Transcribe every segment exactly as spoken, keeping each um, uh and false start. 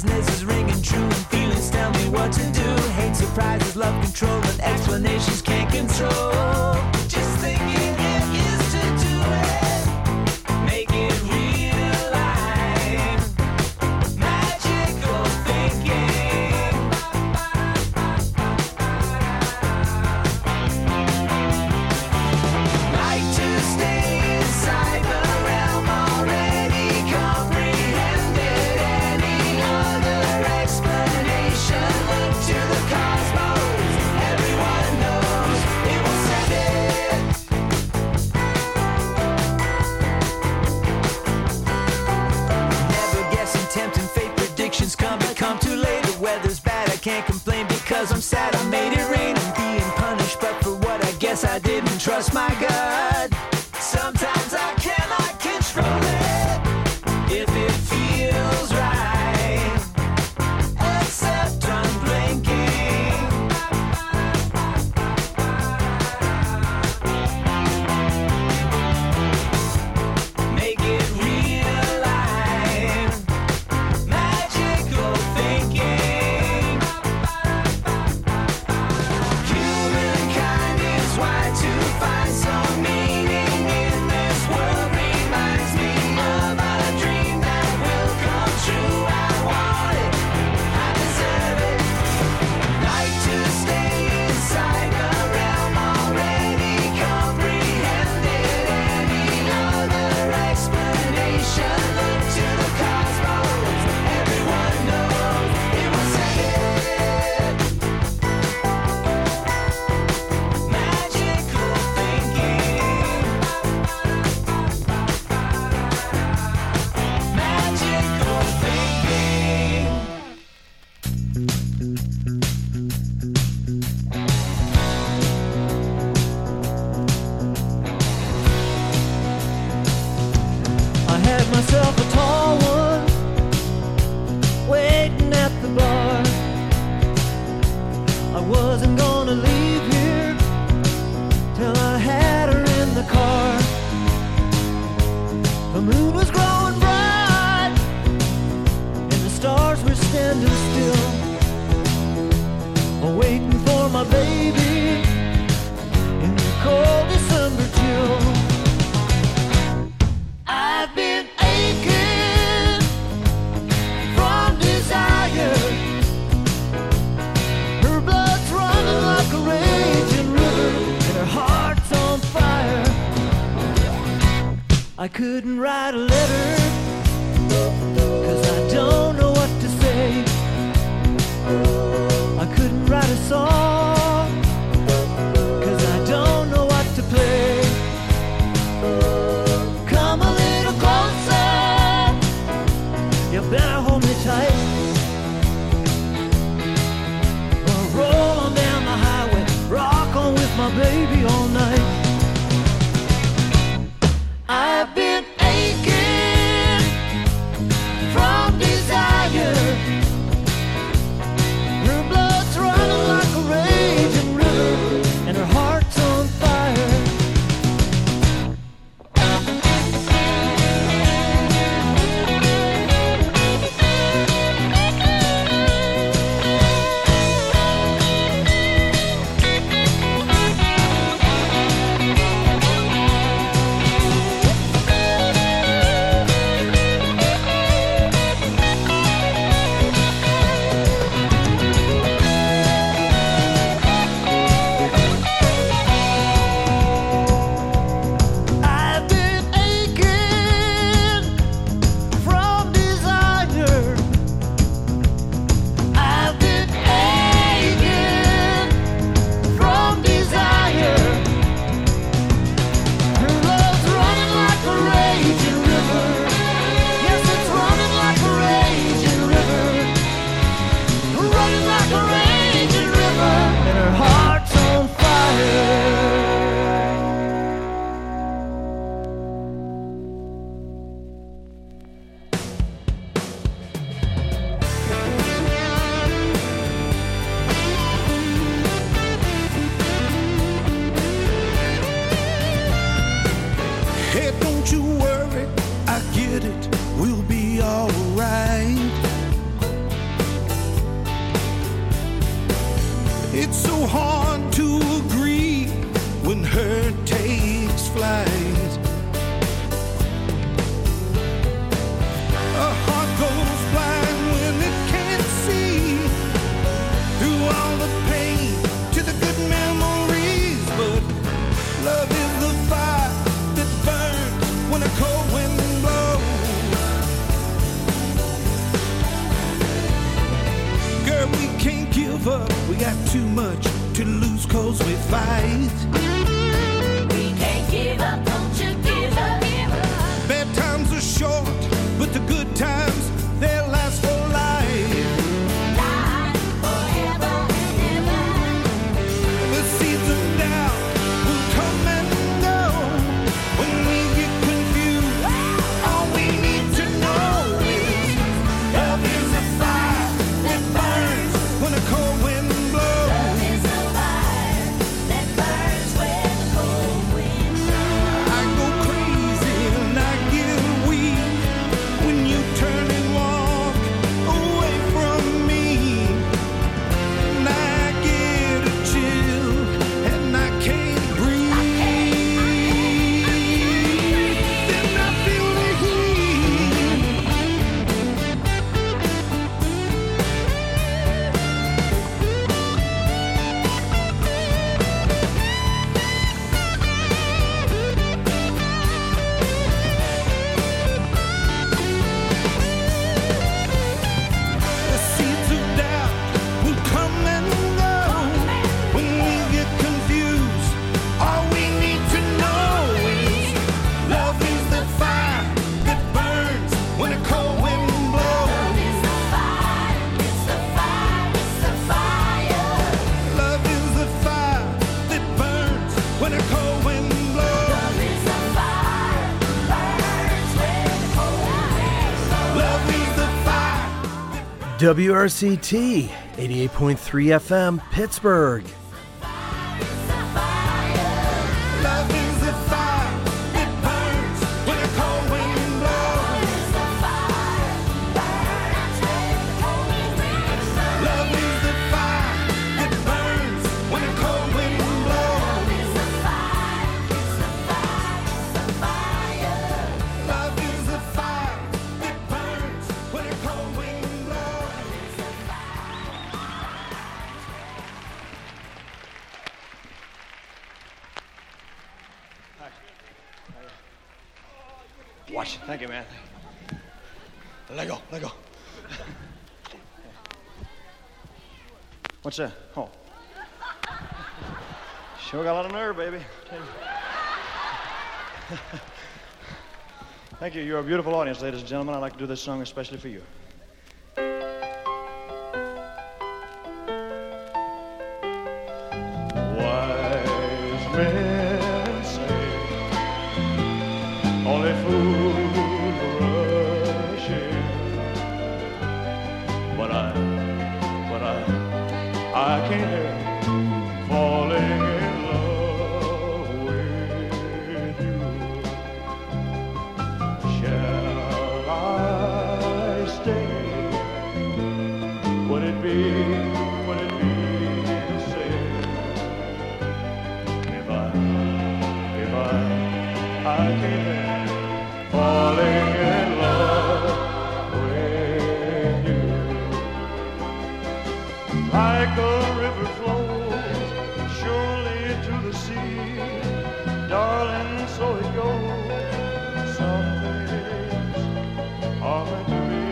business is ringing true and feelings tell me what to do. Hate surprises, love control, and explanations can't control. Just thinking it is to do it, make it real life. Magical thinking. Like to stay inside the realm already comprehended. Any other explanation, look to the cosmos. Everyone knows it will send it. Never guessing, tempting fate, predictions come but come too late. The weather's bad, I can't complain because I'm sad I made it rain. I'm being punished, but for what I guess I didn't trust my gut. Sometimes I cannot control it if it feels right, except I'm blinking. Make it real life, magical thinking. Humankind is wired to find some meaning in this world. Reminds me of a dream that will come true. I want it, I deserve it. Like to stay inside the realm already comprehended. Any other explanation, look to the cosmos. Everyone knows it was said. Magical thinking. Magical thinking. I had myself a tall one waiting at the bar. I wasn't gonna leave here till I had her in the car. The moon was growing bright and the stars were standing still, waiting for my baby in the cold December chill. I've been aching from desire. Her blood's running like a raging river, and her heart's on fire. I couldn't write a letter, 'cause I don't know what to say. I couldn't write a song, 'cause I don't know what to play. Come a little closer, you better hold me tight. We'll roll on down the highway, rock on with my baby all night. I've been aching from desire. Her blood's running like a raging river, and her heart's on fire. W R C T, eighty-eight point three F M, Pittsburgh. Love is a fire, it burns when a cold wind blows. Love is a fire, it burns when a cold wind blows. Love is a fire, it burns when a cold wind blows. Watch. Thank you, man. Let go. Let go. What's that? Oh. Sure got a lot of nerve, baby. Tell you. Thank you. You're a beautiful audience, ladies and gentlemen. I'd like to do this song especially for you. Wise men say only fools rush in, but I, but I, I can't help falling in love with you. Shall I stay? Would it be, would it be the same if I, if I, I can't help falling in love with you. Like a river flows surely into the sea, darling, so it goes. Some things are meant to be.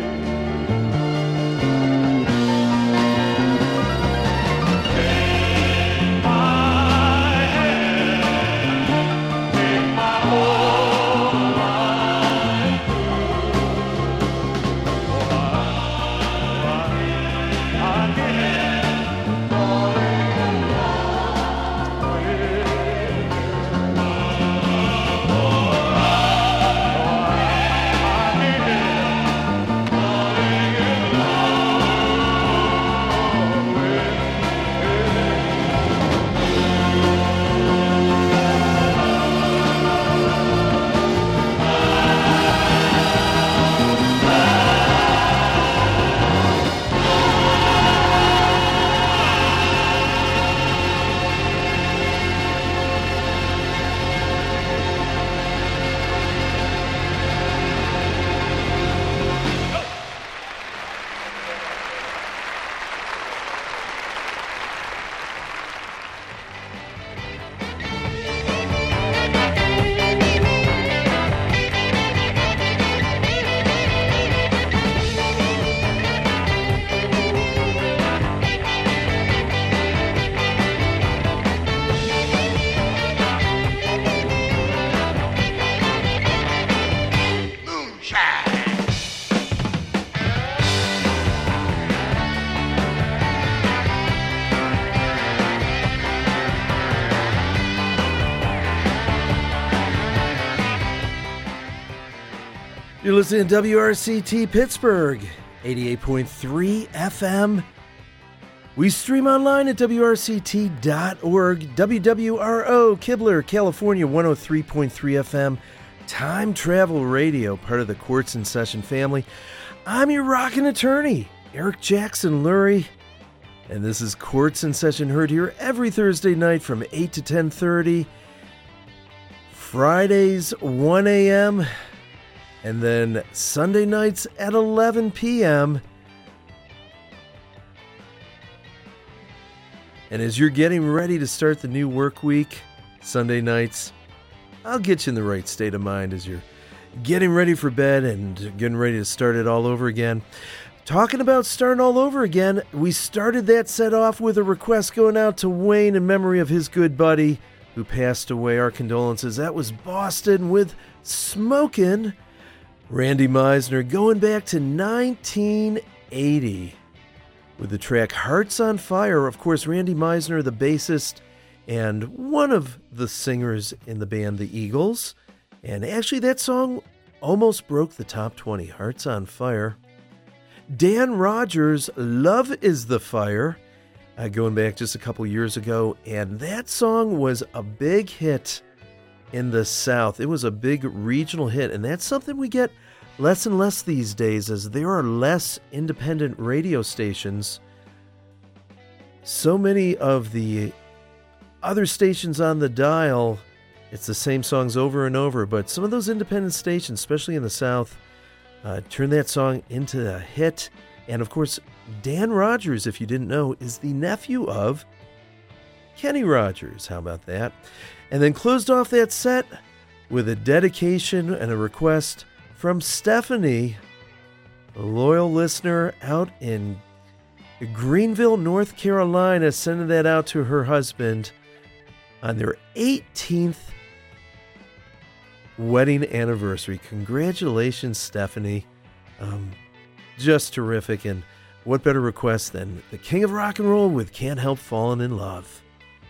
Take my hand, take my whole life through. For I, I, I can't falling in love with you. For I, I can't falling in love with you. You're listening to W R C T Pittsburgh, eighty-eight point three F M. We stream online at W R C T dot org. W W R O, Kibler, California, one oh three point three F M. Time Travel Radio, part of the Quartz in Session family. I'm your rockin' attorney, Eric Jackson Lurie. And this is Quartz in Session, heard here every Thursday night from eight to ten thirty. Fridays, one a.m., and then Sunday nights at eleven p.m. And as you're getting ready to start the new work week, Sunday nights, I'll get you in the right state of mind as you're getting ready for bed and getting ready to start it all over again. Talking about starting all over again, we started that set off with a request going out to Wayne in memory of his good buddy who passed away. Our condolences. That was Boston with Smokin'. Randy Meisner going back to nineteen eighty with the track Hearts on Fire. Of course, Randy Meisner, the bassist and one of the singers in the band The Eagles. And actually that song almost broke the top twenty, Hearts on Fire. Dan Rogers, Love is the Fire, uh, going back just a couple years ago, and that song was a big hit in the South. It was a big regional hit, and that's something we get less and less these days as there are less independent radio stations. So many of the other stations on the dial, it's the same songs over and over, but some of those independent stations, especially in the South, uh, turn that song into a hit. And of course, Dan Rogers, if you didn't know, is the nephew of Kenny Rogers. How about that? And then closed off that set with a dedication and a request from Stephanie, a loyal listener out in Greenville, North Carolina, sending that out to her husband on their eighteenth wedding anniversary. Congratulations, Stephanie. Um, just terrific. And what better request than the King of Rock and Roll with Can't Help Falling in Love.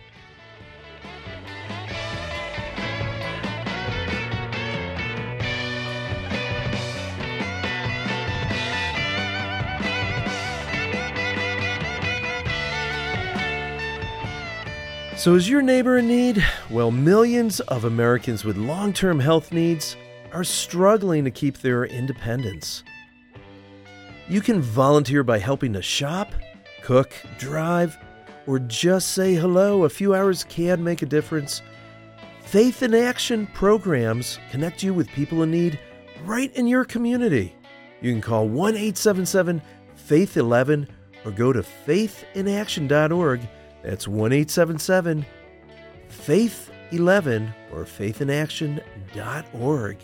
So is your neighbor in need? Well, millions of Americans with long-term health needs are struggling to keep their independence. You can volunteer by helping to shop, cook, drive, or just say hello. A few hours can make a difference. Faith in Action programs connect you with people in need right in your community. You can call one eight seven seven faith eleven or go to faith in action dot org. That's one eight seven seven faith eleven or faith in action dot org.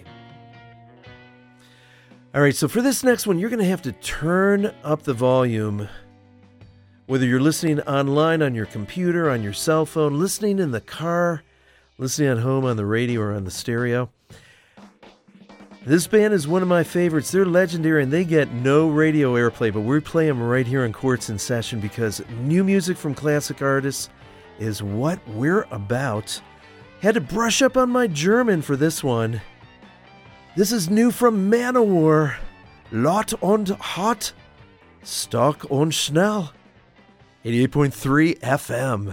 All right, so for this next one, you're going to have to turn up the volume. Whether you're listening online on your computer, on your cell phone, listening in the car, listening at home on the radio or on the stereo. This band is one of my favorites. They're legendary and they get no radio airplay, but we play them right here on Quartz in Session because new music from classic artists is what we're about. Had to brush up on my German for this one. This is new from Manowar. Laut und hart, stark und schnell. eighty-eight point three F M.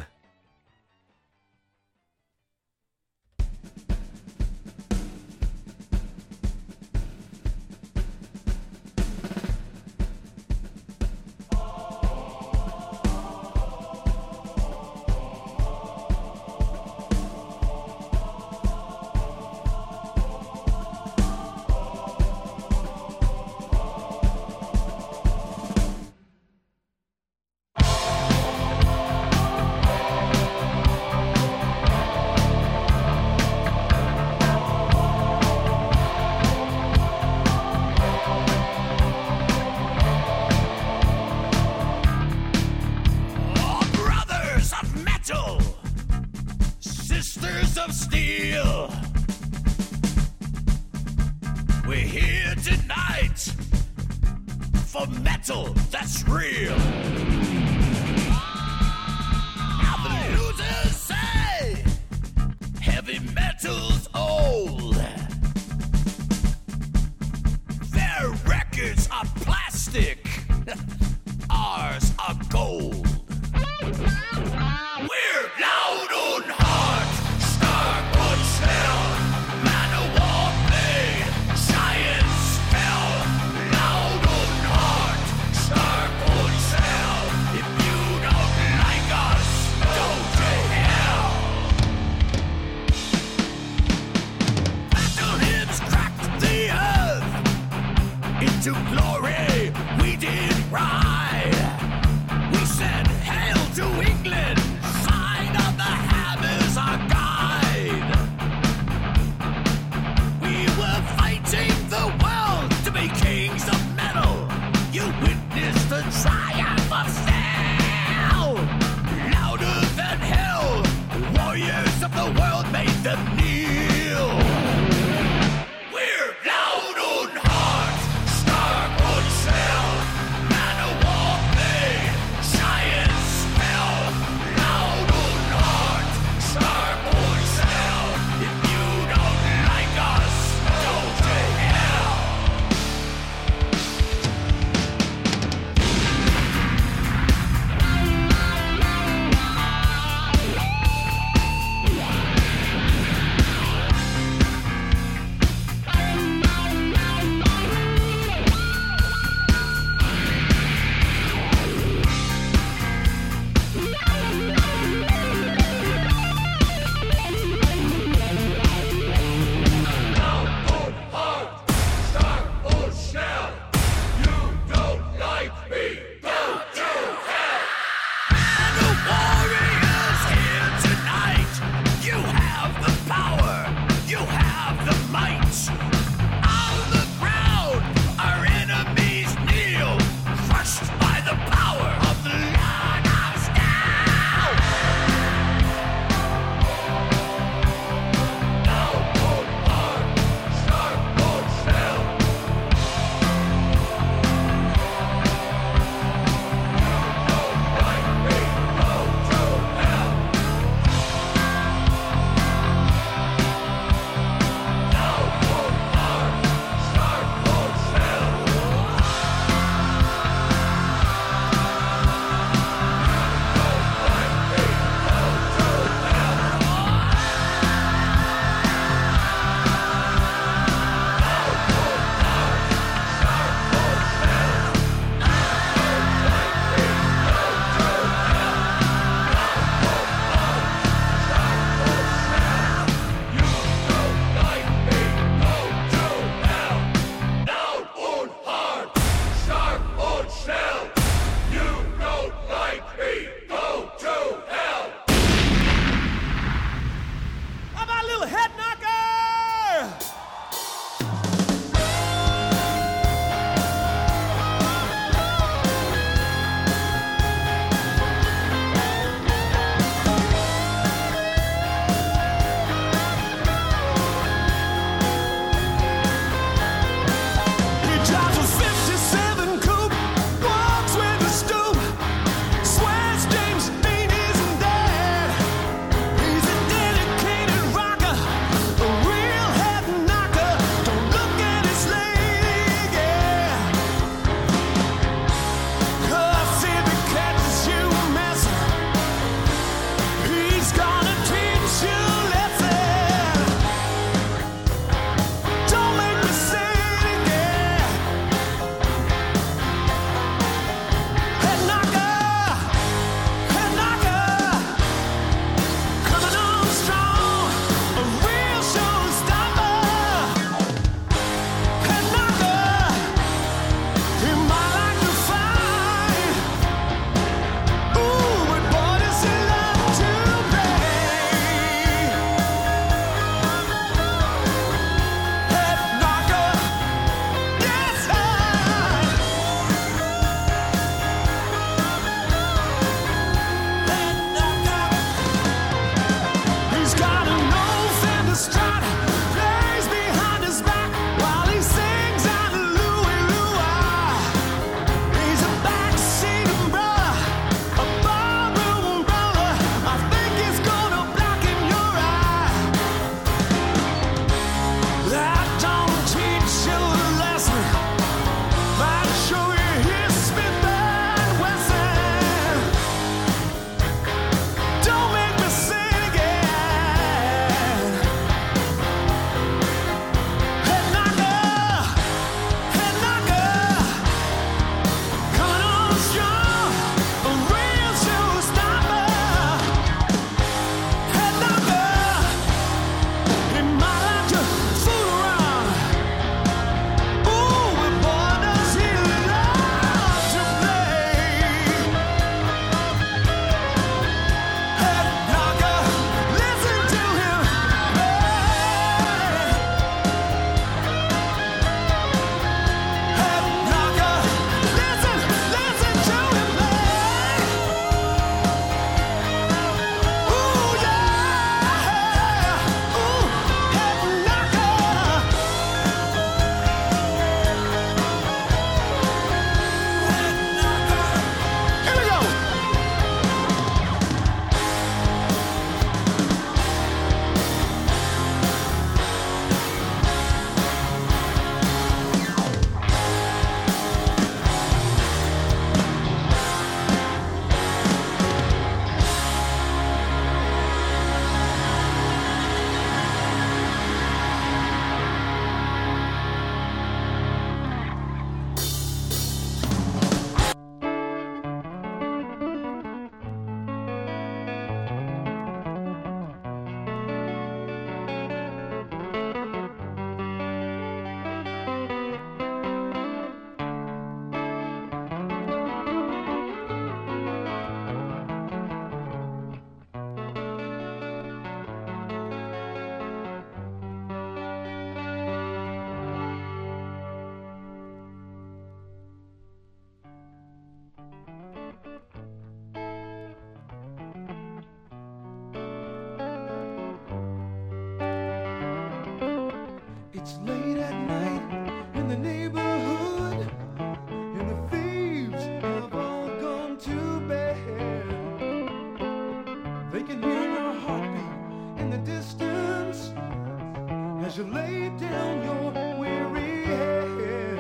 It's late at night in the neighborhood, and the thieves have all gone to bed. They can hear your heartbeat in the distance as you lay down your weary head.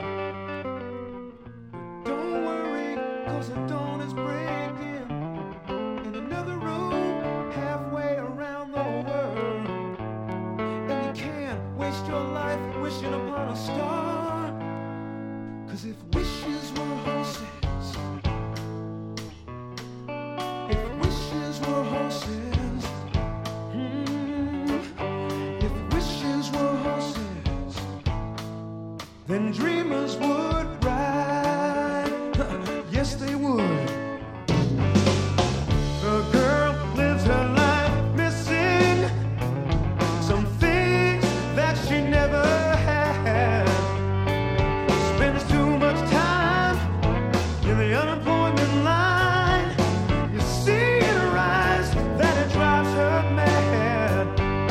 But don't worry, 'cause the dawn is breaking in another room halfway around the world. And you can't waste your life wishing upon a star, 'cause if wishes were horses, if wishes were horses, mm, if wishes were horses, then dreamers would ride. Yes, they would. The girl lives her life missing some things that she never had. Spends too much time in the unemployment line. You see in her eyes that it drives her mad.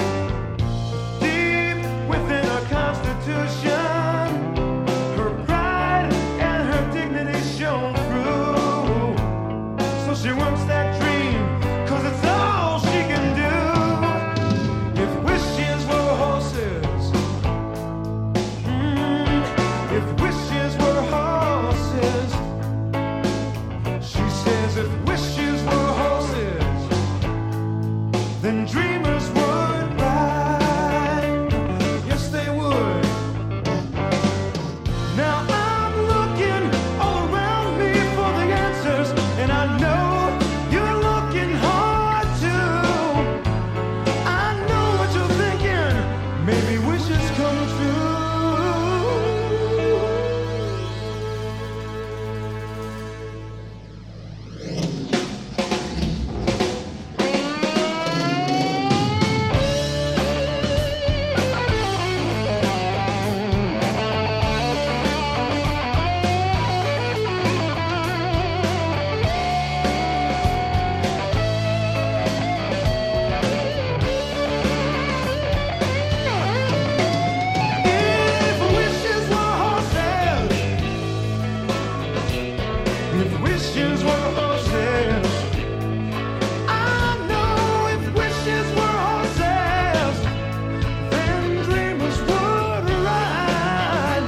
Deep within her constitution, her pride and her dignity shown through. So she works that dream, 'cause it's all she can do. If wishes were horses, mm, if wishes were horses, she says if wishes were horses, then dreamers would ride. Yes, they would. Now I'm looking all around me for the answers, and I know you're looking hard too. I know what you're thinking. Maybe wishes come true. If wishes were horses, if wishes were horses, I know if wishes were horses, then dreamers would ride.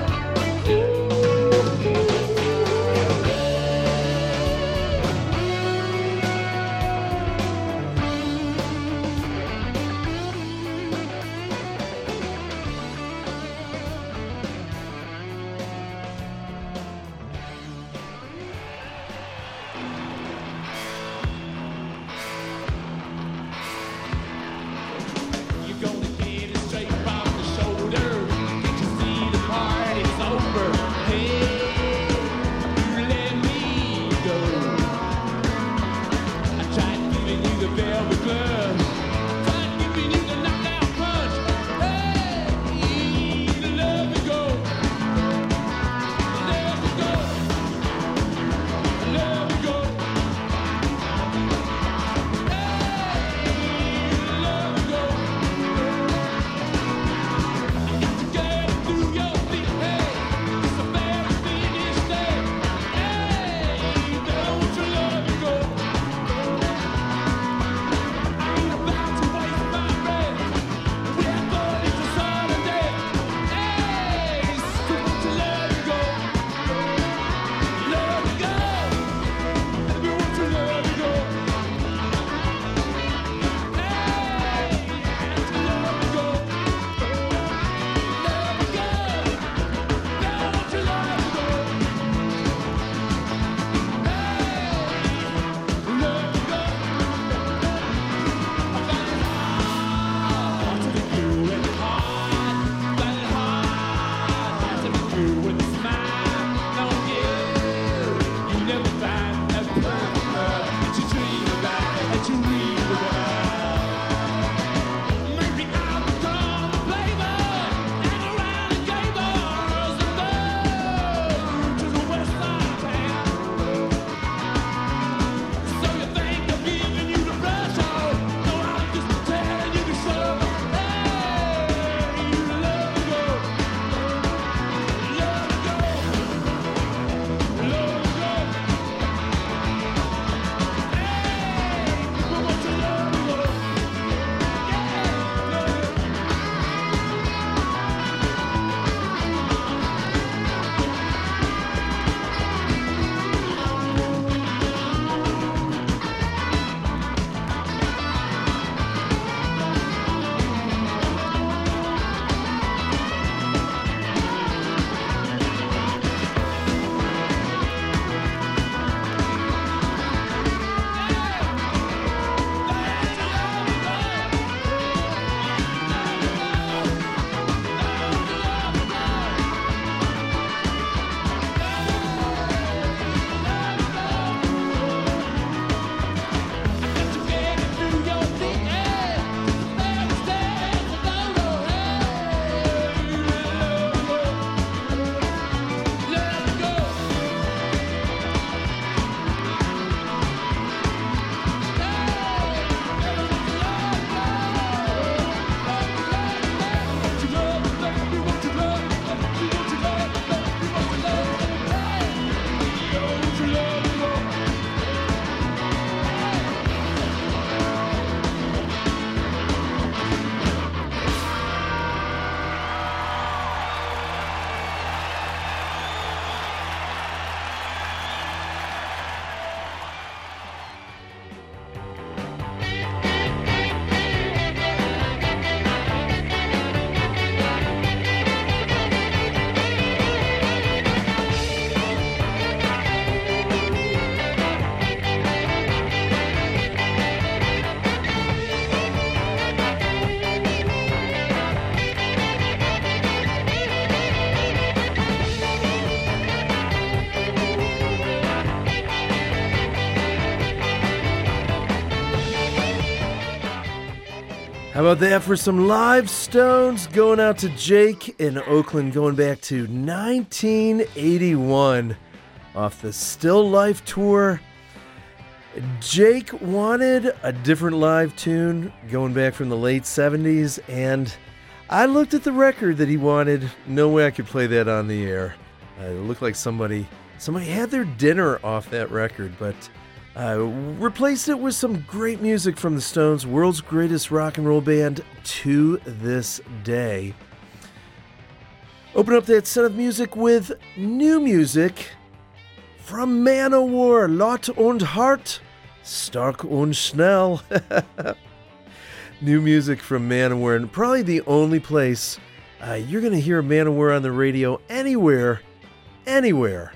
How about that for some live Stones? Going out to Jake in Oakland, going back to nineteen eighty-one off the Still Life tour. Jake wanted a different live tune going back from the late seventies, and I looked at the record that he wanted. No way I could play that on the air. Uh, it looked like somebody somebody had their dinner off that record, but uh, replaced it with some great music from the Stones, world's greatest rock and roll band to this day. Open up that set of music with new music from Manowar, Lot und Hart, Stark und Schnell. New music from Manowar, and probably the only place uh, you're going to hear Manowar on the radio anywhere, anywhere,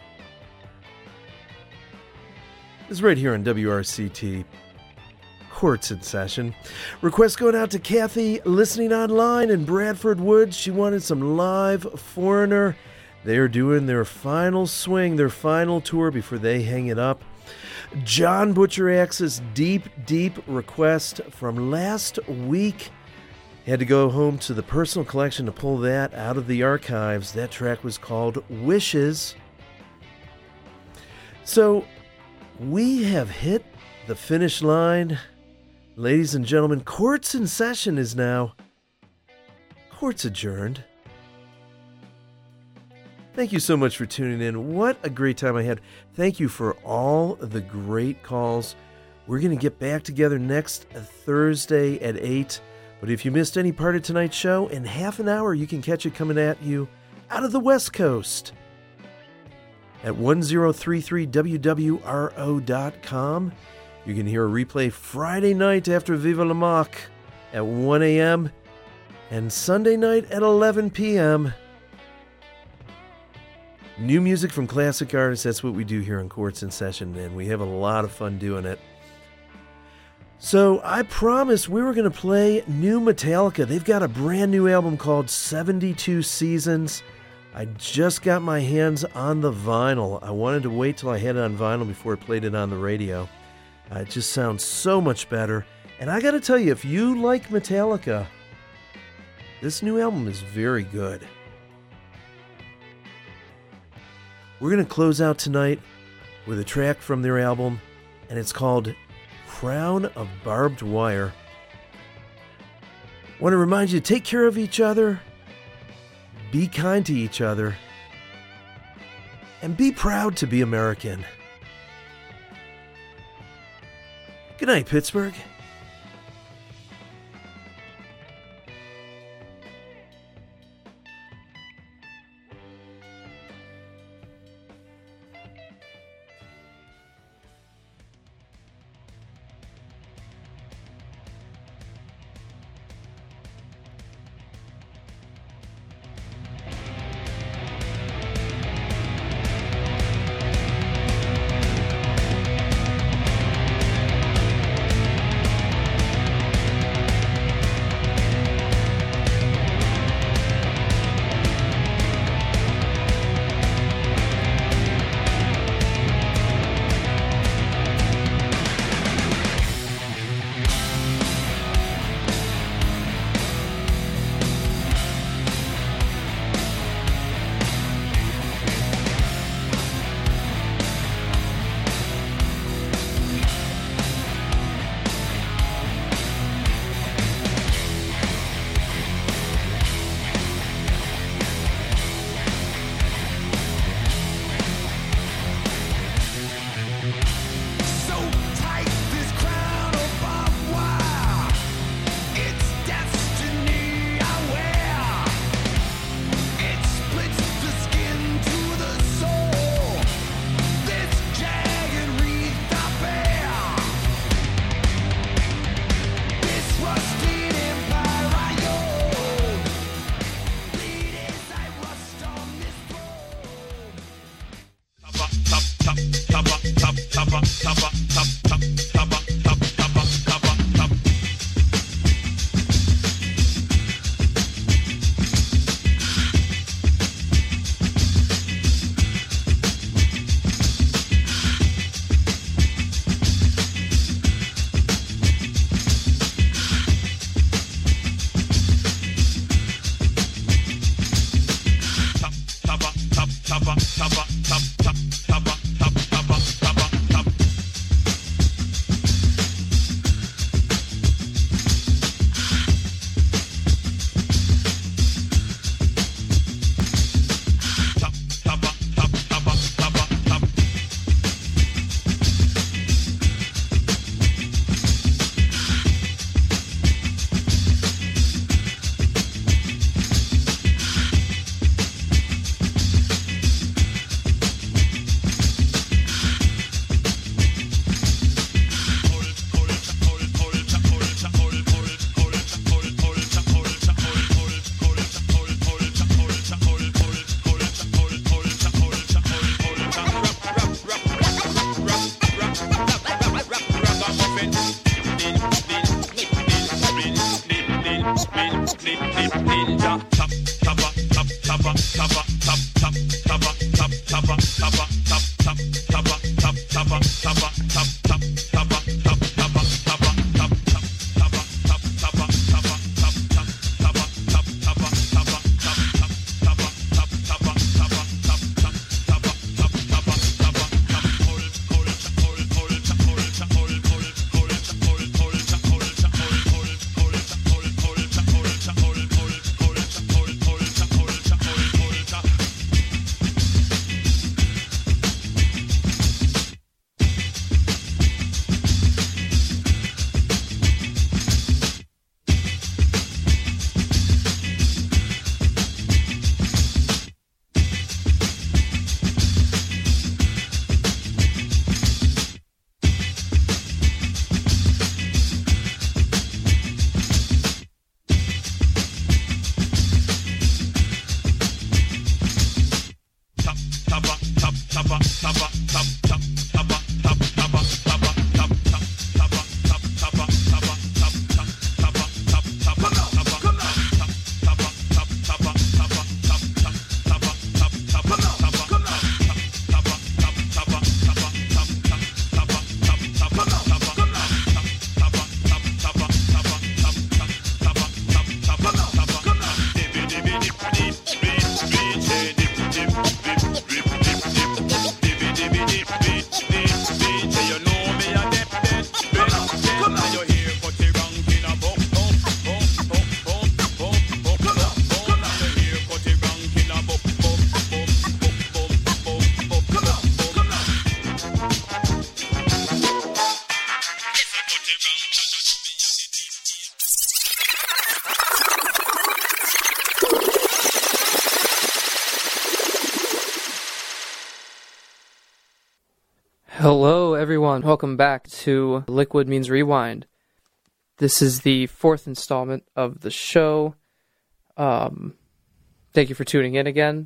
is right here on W R C T. Quartz in Session. Request going out to Kathy listening online in Bradford Woods. She wanted some live Foreigner. They are doing their final swing, their final tour before they hang it up. John Butcher Axe's deep, deep request from last week. Had to go home to the personal collection to pull that out of the archives. That track was called Wishes. So, we have hit the finish line. Ladies and gentlemen, Quartz in Session is now Quartz adjourned. Thank you so much for tuning in. What a great time I had. Thank you for all the great calls. We're going to get back together next Thursday at eight. But if you missed any part of tonight's show, in half an hour you can catch it coming at you out of the West Coast at ten thirty-three W W R O dot com. You can hear a replay Friday night after Viva la Mock at one a.m. and Sunday night at eleven p.m. New music from classic artists, that's what we do here on Quartz in Session, and we have a lot of fun doing it. So I promised we were going to play new Metallica. They've got a brand new album called seventy-two Seasons. I just got my hands on the vinyl. I wanted to wait till I had it on vinyl before I played it on the radio. Uh, it just sounds so much better. And I got to tell you, if you like Metallica, this new album is very good. We're going to close out tonight with a track from their album, and it's called Crown of Barbed Wire. I want to remind you to take care of each other, be kind to each other, and be proud to be American. Good night, Pittsburgh. Hello, everyone. Welcome back to Liquid Means Rewind. This is the fourth installment of the show. Um, thank you for tuning in again.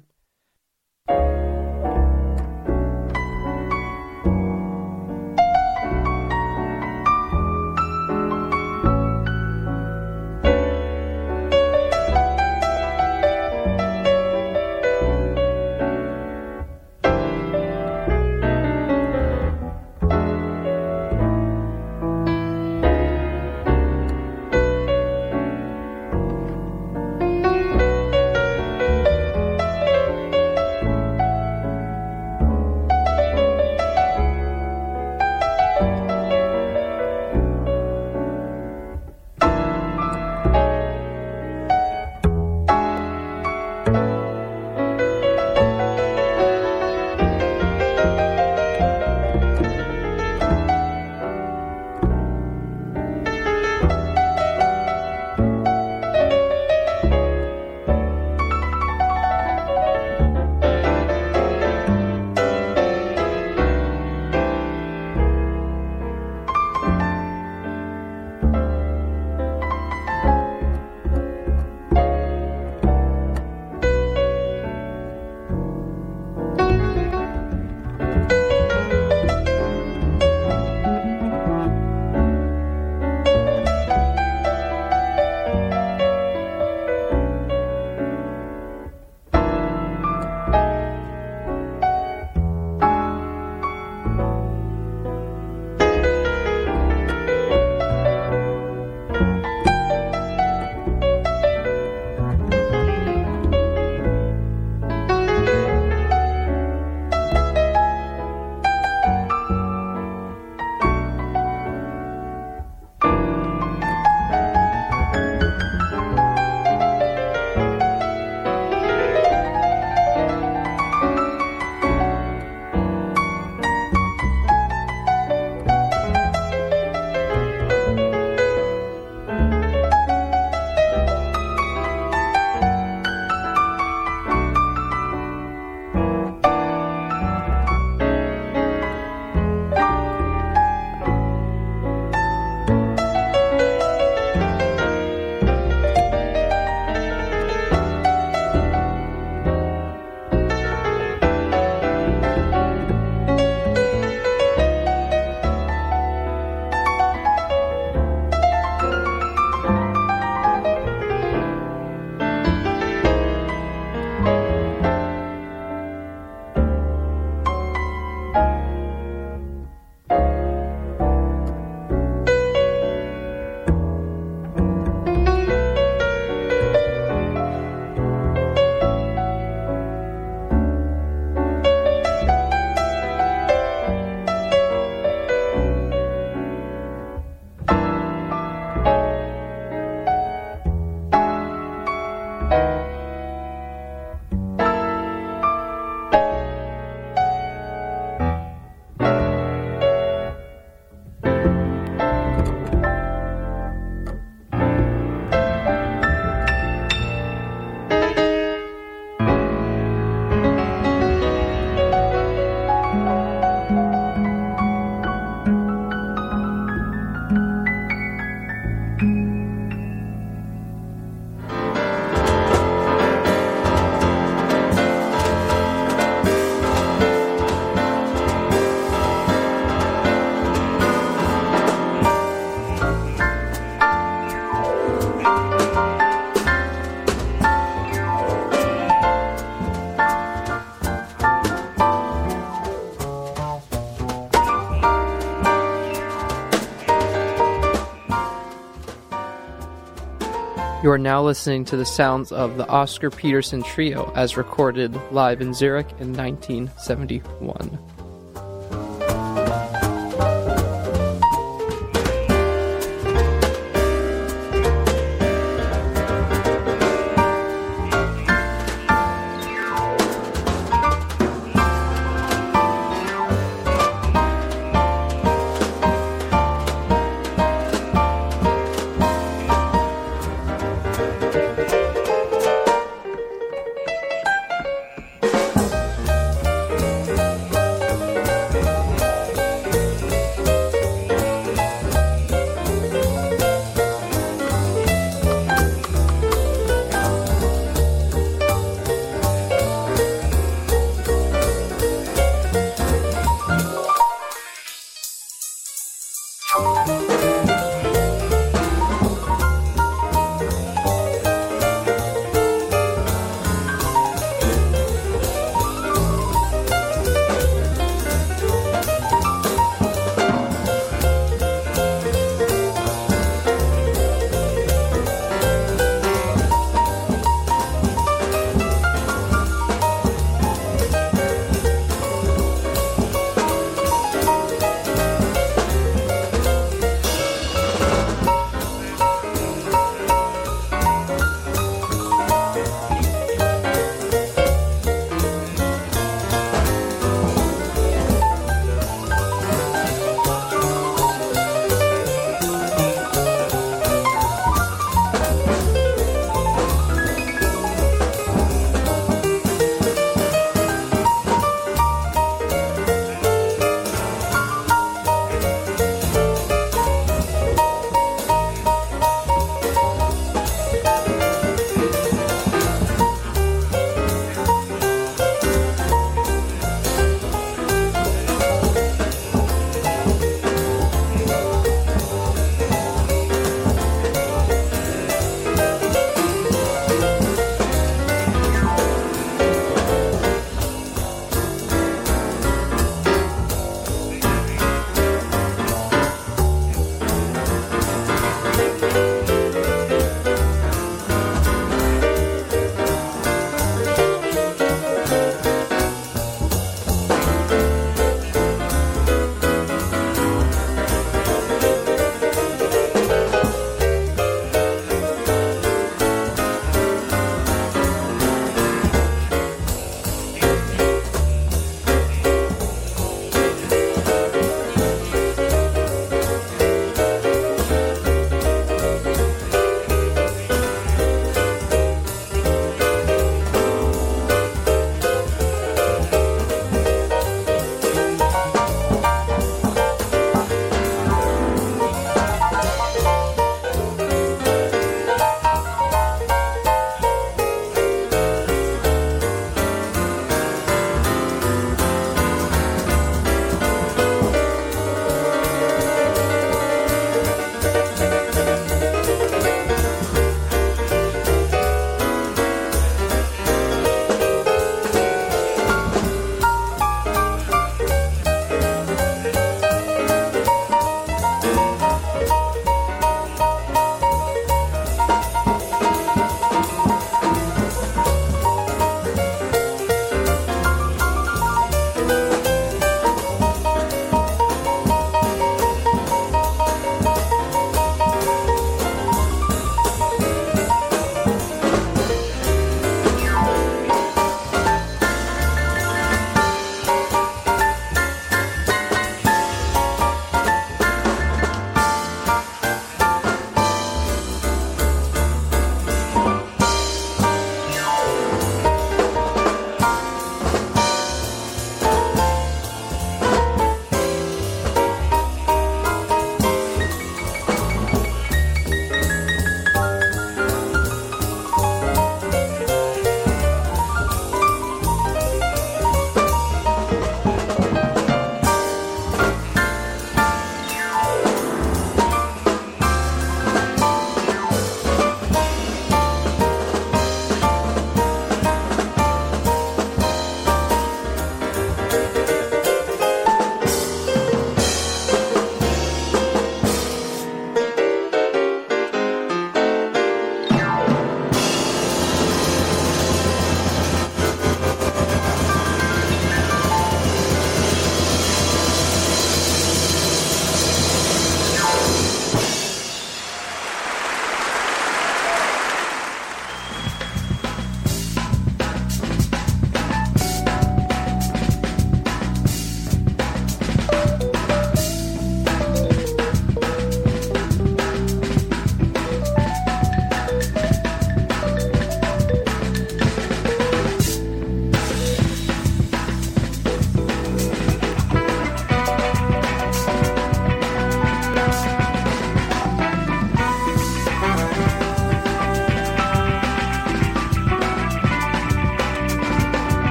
You are now listening to the sounds of the Oscar Peterson Trio as recorded live in Zurich in nineteen seventy-one.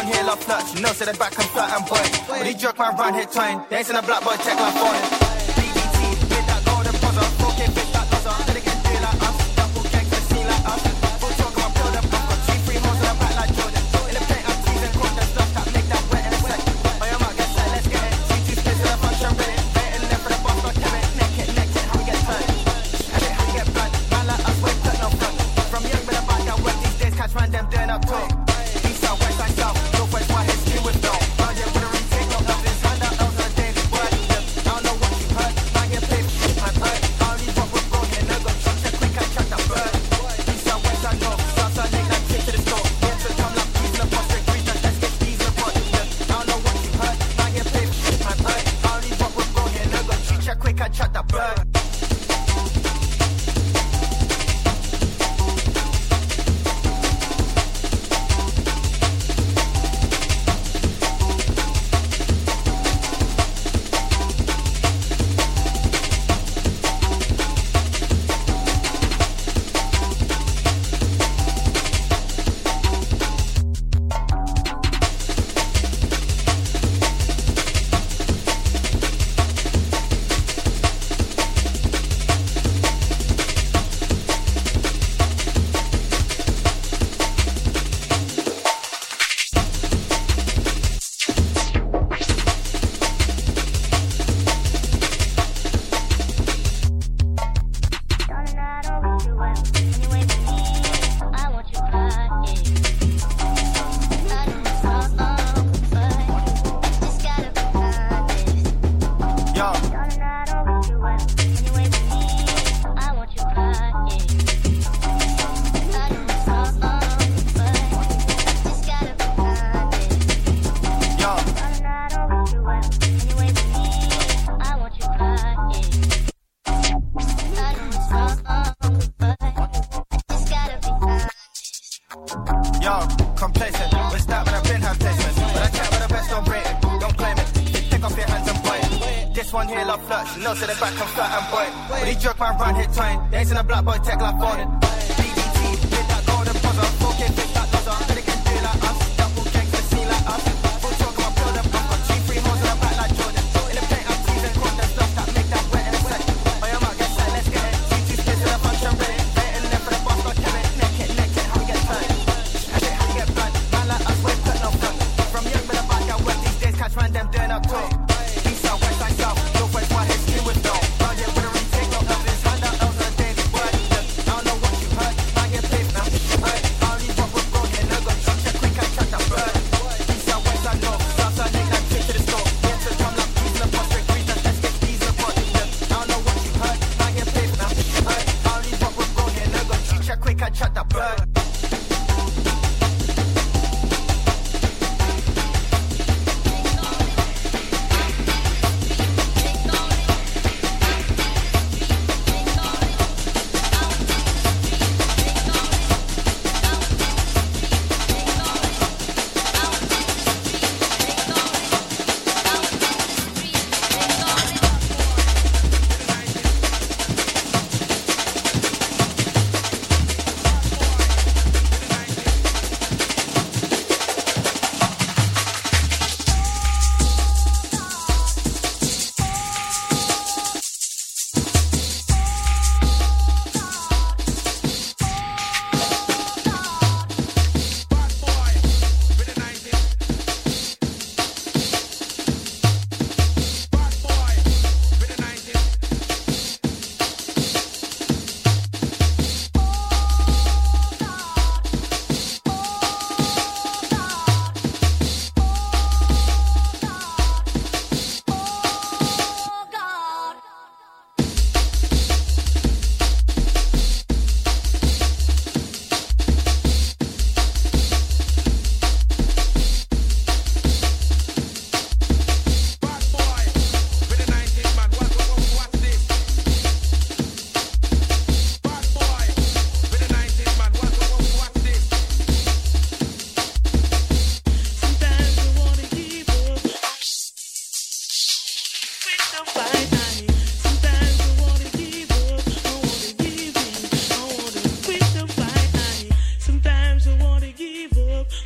one here love flirts, you know, so the back and flat and boy. But he jerk man round here twine, they ain't seen a black boy check like phone. B B T, with that golden buzzer, four K fit that buzzer, then again do like us, double gang to see like us. Full talk about build up, got two, three holes in the back like Jordan. In the paint, I'm teasing, caught that stuff that make that wet in a sec. Oh, you might get set, let's get it. Two, two splits in the function, ready. Waiting there for the boss, got Kevin. Neck it, neck it, how we get turned. I get how we get blood, man like us, we put no front. From young, but about that work these days, catch man them doing up talk.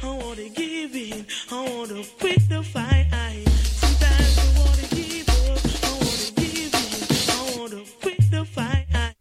I wanna give in, I wanna quit the fight. Sometimes I wanna give up, I wanna give in, I wanna quit the fight.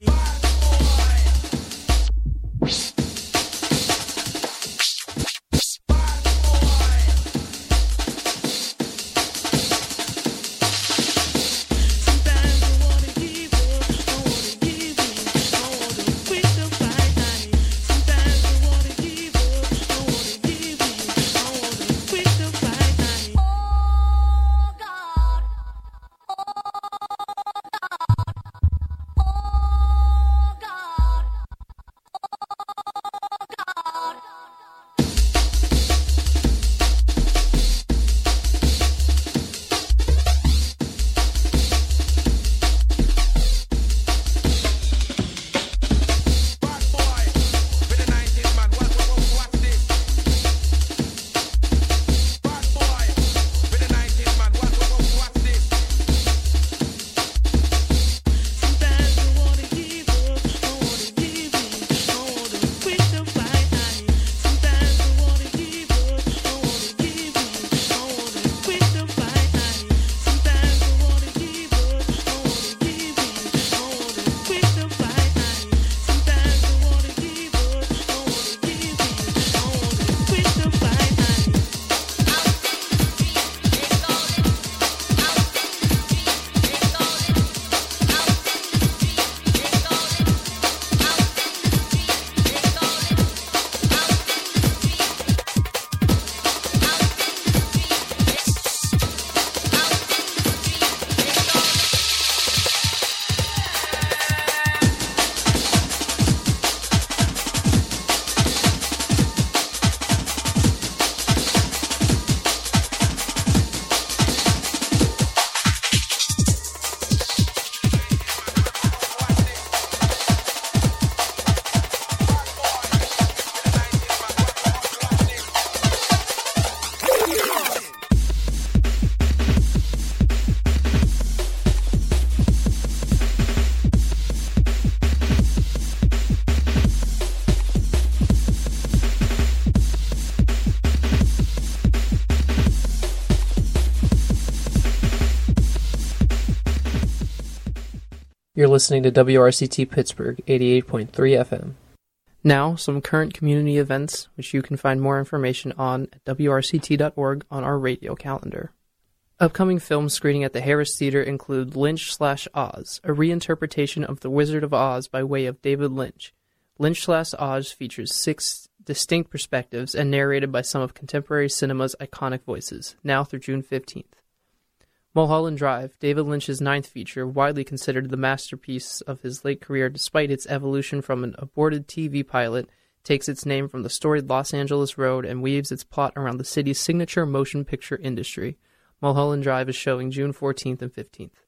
You're listening to W R C T Pittsburgh, eighty-eight point three F M. Now, some current community events, which you can find more information on at W R C T dot org on our radio calendar. Upcoming film screening at the Harris Theater include Lynch slash Oz, a reinterpretation of The Wizard of Oz by way of David Lynch. Lynch slash Oz features six distinct perspectives and narrated by some of contemporary cinema's iconic voices, now through June fifteenth. Mulholland Drive, David Lynch's ninth feature, widely considered the masterpiece of his late career despite its evolution from an aborted T V pilot, takes its name from the storied Los Angeles road and weaves its plot around the city's signature motion picture industry. Mulholland Drive is showing June fourteenth and fifteenth.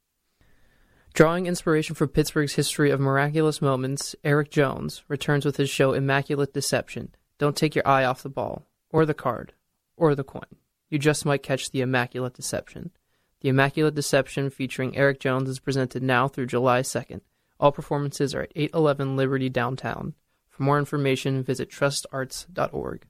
Drawing inspiration from Pittsburgh's history of miraculous moments, Eric Jones returns with his show Immaculate Deception. Don't take your eye off the ball, or the card, or the coin. You just might catch the Immaculate Deception. The Immaculate Deception featuring Eric Jones is presented now through July second. All performances are at eight eleven Liberty downtown. For more information, visit trust arts dot org.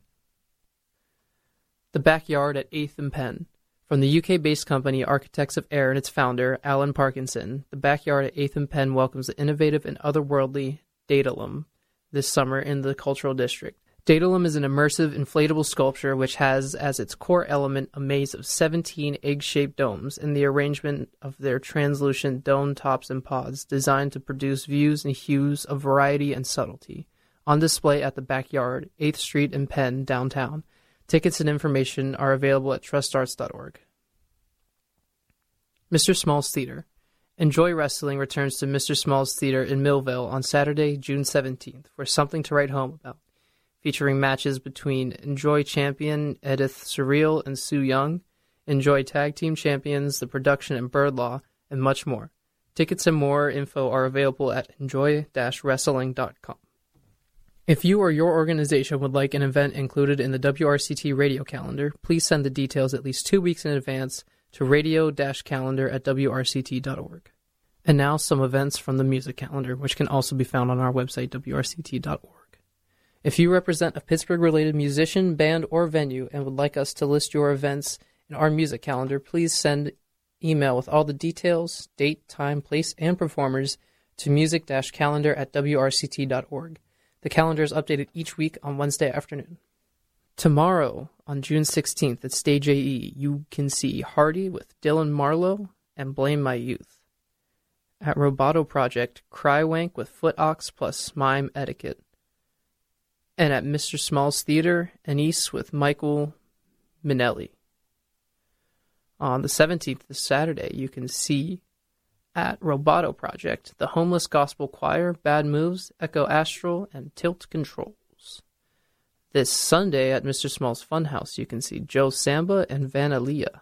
The Backyard at eighth and Penn. From the U K-based company Architects of Air and its founder, Alan Parkinson, The Backyard at eighth and Penn welcomes the innovative and otherworldly Daedalum this summer in the Cultural District. Daedalum is an immersive, inflatable sculpture which has as its core element a maze of seventeen egg-shaped domes and the arrangement of their translucent dome tops and pods designed to produce views and hues of variety and subtlety. On display at the Backyard, eighth Street and Penn, downtown. Tickets and information are available at trust arts dot org. Mister Small's Theater. Enjoy Wrestling returns to Mister Small's Theater in Millville on Saturday, June seventeenth, for Something to Write Home About, featuring matches between Enjoy champion Edith Surreal and Sue Young, Enjoy Tag Team Champions, The Production and Bird Law, and much more. Tickets and more info are available at enjoy dash wrestling dot com. If you or your organization would like an event included in the W R C T radio calendar, please send the details at least two weeks in advance to radio dash calendar at W R C T dot org. And now some events from the music calendar, which can also be found on our website, W R C T dot org. If you represent a Pittsburgh-related musician, band, or venue and would like us to list your events in our music calendar, please send email with all the details, date, time, place, and performers to music-calendar at w r c t dot org. The calendar is updated each week on Wednesday afternoon. Tomorrow, on June sixteenth at Stage A E, you can see Hardy with Dylan Marlowe and Blame My Youth. At Roboto Project, Crywank with Foot Ox plus Mime Etiquette. And at Mister Small's Theater, Anise with Michael Minelli. On the seventeenth, this Saturday, you can see at Roboto Project, the Homeless Gospel Choir, Bad Moves, Echo Astral, and Tilt Controls. This Sunday at Mister Small's Funhouse, you can see Joe Samba and Vanalia.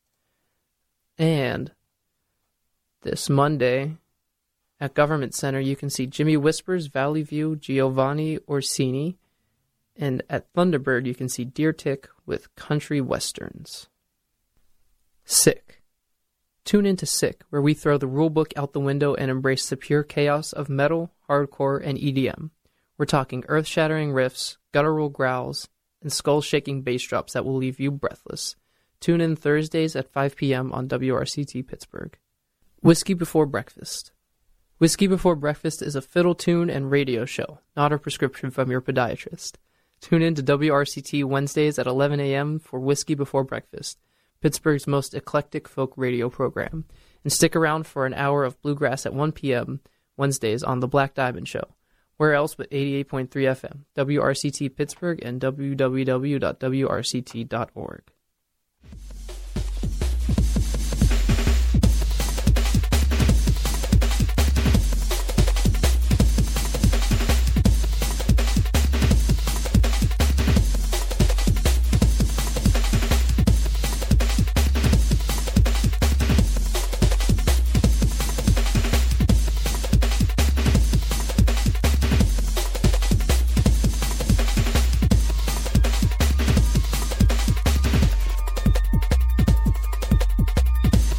And this Monday at Government Center, you can see Jimmy Whispers, Valley View, Giovanni Orsini. And at Thunderbird, you can see Deer Tick with Country Westerns. Sick. Tune into Sick, where we throw the rulebook out the window and embrace the pure chaos of metal, hardcore, and E D M. We're talking earth-shattering riffs, guttural growls, and skull-shaking bass drops that will leave you breathless. Tune in Thursdays at five p.m. on W R C T Pittsburgh. Whiskey Before Breakfast. Whiskey Before Breakfast is a fiddle tune and radio show, not a prescription from your podiatrist. Tune in to W R C T Wednesdays at eleven a.m. for Whiskey Before Breakfast, Pittsburgh's most eclectic folk radio program. And stick around for an hour of bluegrass at one p.m. Wednesdays on The Black Diamond Show. Where else but eighty-eight point three F M, W R C T Pittsburgh, and w w w dot w r c t dot org.